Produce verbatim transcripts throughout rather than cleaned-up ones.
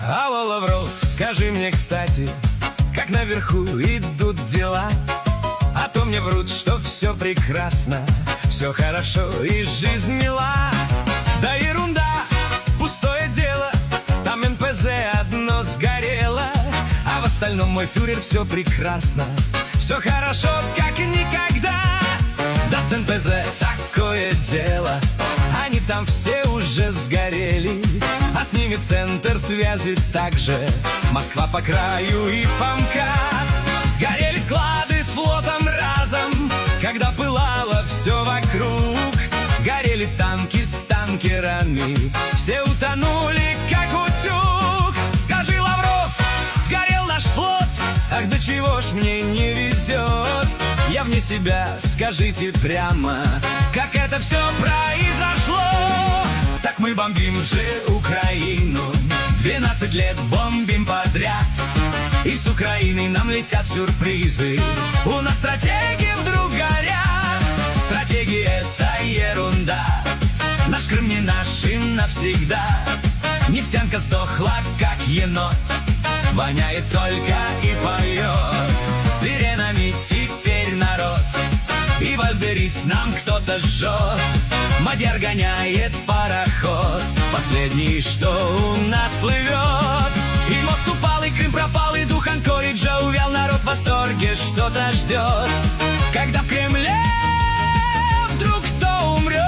Алло, Лавров, скажи мне, кстати, как наверху идут дела? А то мне врут, что все прекрасно, все хорошо и жизнь мила. Да ерунда, пустое дело, там эн пэ зэ одно сгорело, а в остальном, мой фюрер, все прекрасно, все хорошо, как и никогда. Да с эн пэ зэ такое дело, они там все уже сгорели, а с ними центр связи также, Москва по краю и по МКАД. Сгорели склады с флотом разом, когда пылало все вокруг. Горели танки с танкерами, все утонули, как утюг. Скажи, Лавров, сгорел наш флот, ах, до чего ж мне не везет. Я вне себя, скажите прямо, как это все произошло. Так мы бомбим же Украину, двенадцать лет бомбим подряд, и с Украины нам летят сюрпризы. У нас стратегии вдруг горят. Стратегии — это ерунда, наш Крым не наш и навсегда. Нефтянка сдохла, как енот, воняет только и поет. Сиренами теперь народ, и Вальдерис нам кто-то жжет. Мадьяр гоняет пароход, последний, что у нас плывет. И мост упал, и Крым пропал, и дух Анкориджа увял. Народ в восторге что-то ждет, когда в Кремле вдруг кто умрет.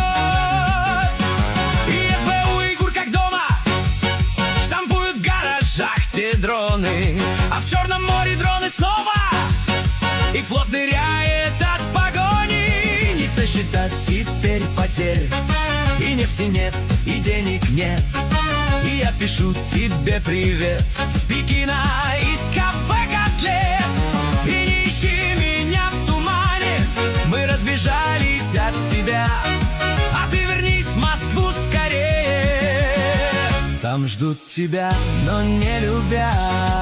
И эс бэ у и ГУР как дома штампуют в гаражах те дроны, а в Черном море дроны снова, и флот ныряет от погони. Не сосчитать теперь потерь, и нефти нет, и денег нет. И я пишу тебе привет с Пекина, из кафе «Котлет». И не ищи меня в тумане, мы разбежались от тебя, а ты вернись в Москву скорее, там ждут тебя, но не любя.